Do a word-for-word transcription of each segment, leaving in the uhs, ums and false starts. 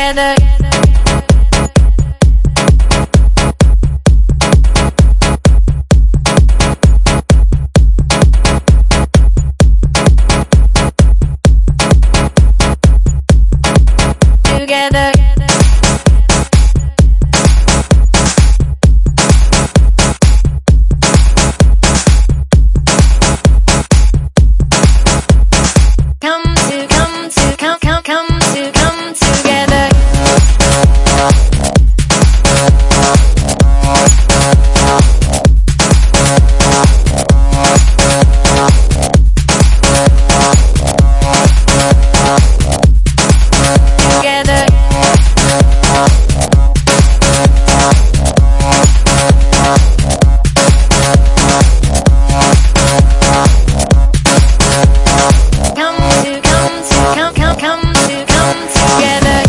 together. Together. Come to, come to, come, come, come to, come together. Together. Come to, come to, come, come, come to, come together.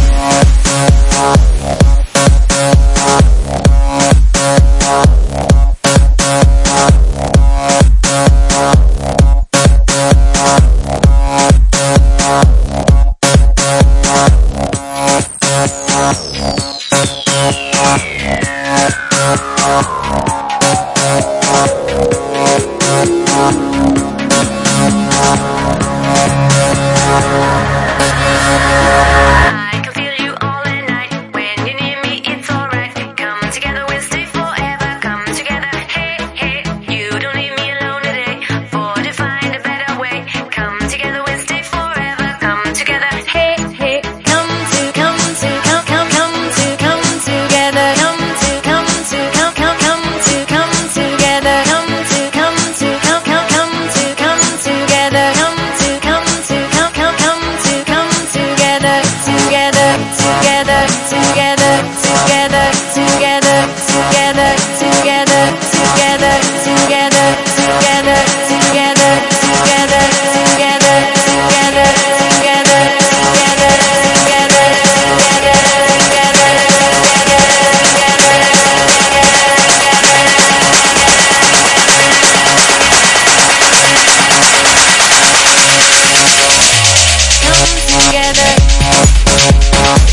I can feel you all at night. When you're near me, it's alright. Come together, we'll stay forever. Come together, hey, hey. You don't leave me alone today. For to find a better way. Come together, we'll stay forever. Come together, hey, hey. Come to, come to, come, come, come to, come together. Come to, come to, come, come, come to, come together. Come to, come to, come, come, come to, come together. Come to, come to, come, come, come to, come together. Together, together, together, together, together, together, together, together, together, together, together, together, together, together, together, together, together, together, together.